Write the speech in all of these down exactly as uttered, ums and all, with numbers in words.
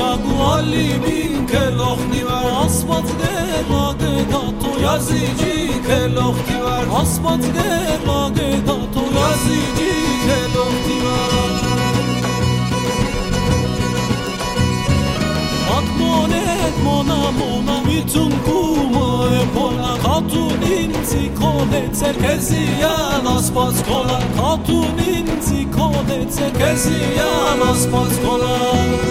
گوالی که لختی ور آسپات لاگه داتو یزیجی که لختی ور آسپات لاگه داتو یزیجی که لختی ور آدمانت مانا مانا میتون کومه پولا خاتون اینزی کنه سرکزیان آسپاس کنه خاتون اینزی کنه سرکزیان آسپاس کنه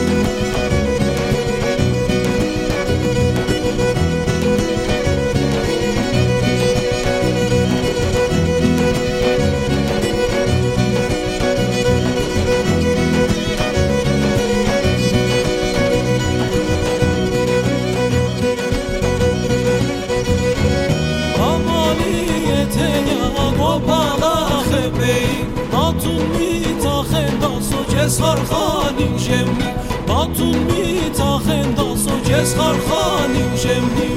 خارخانی جمنی باتون میتاخن داس و جس خارخانی جمنی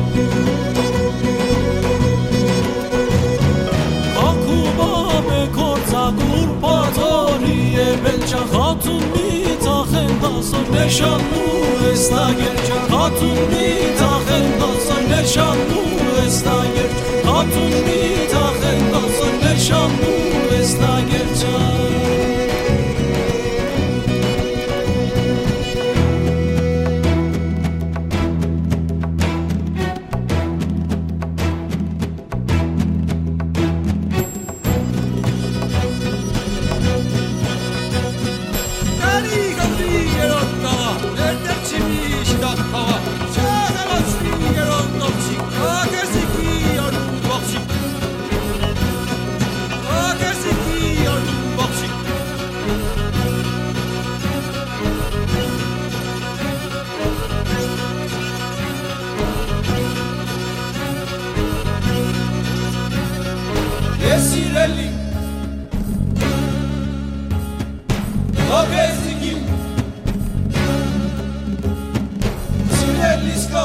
کاکوبا به کرزا گور پاتاریه بلچه خاتون میتاخن داس و نشان نو استاگرچه خاتون میتاخن داس و نشان نو استاگرچه خاتون میتاخن داس و نشان نو استاگرچه Esireli Lopezigim Sinelisko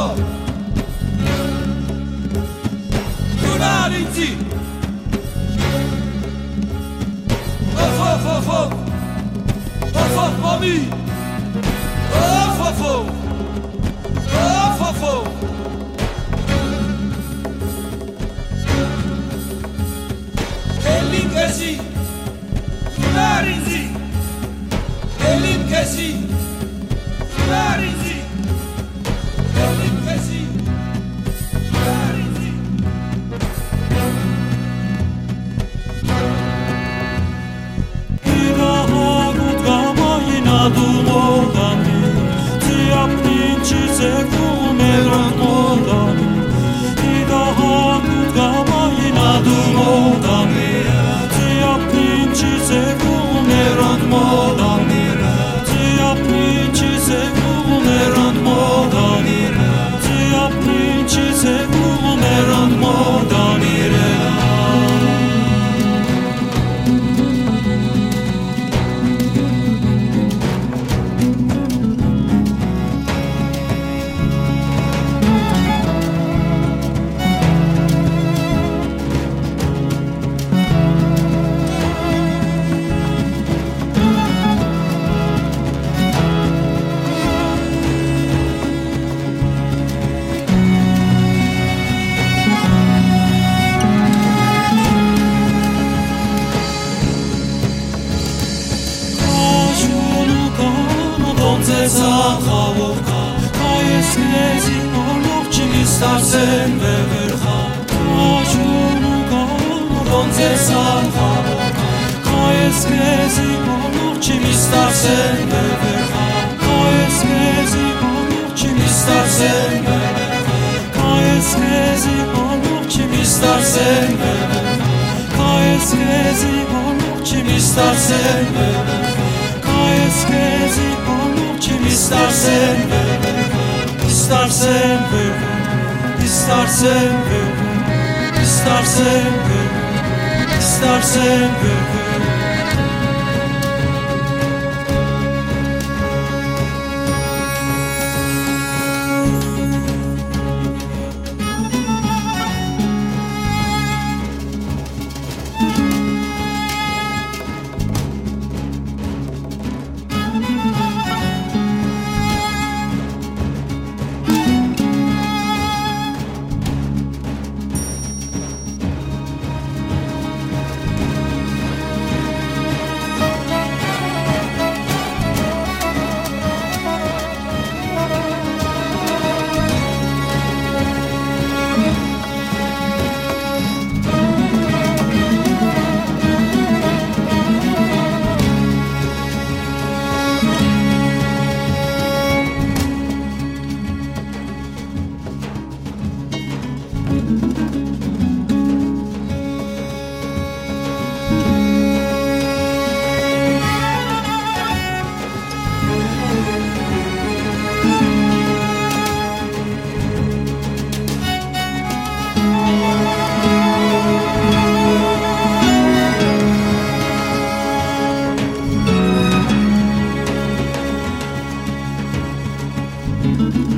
Yunarinti Of of of of Of of mami Of of of Of of of Kesi, Narinzi, Elim Kesi, Narinzi, Elim Kesi, Narinzi. İlaha gudgamay nadumodami, Tiyapnin çizevum eranodami, İlaha gudgamay nadumodami. Çizevun erand modanire Tiyapni çizevun erand modanire Tiyapni çizevun erand modanire Zahavovka, kayeskezi olukçi istersen veverha. Ajunu donze zahavovka, kayeskezi olukçi istersen veverha. Kayeskezi olukçi istersen veverha. Kayeskezi olukçi istersen veverha. Kayeskezi olukçi istersen veverha. Kayeskezi olukçi istersen ver, istersen ver, istersen ver, istersen ver, istersen ver. لاغه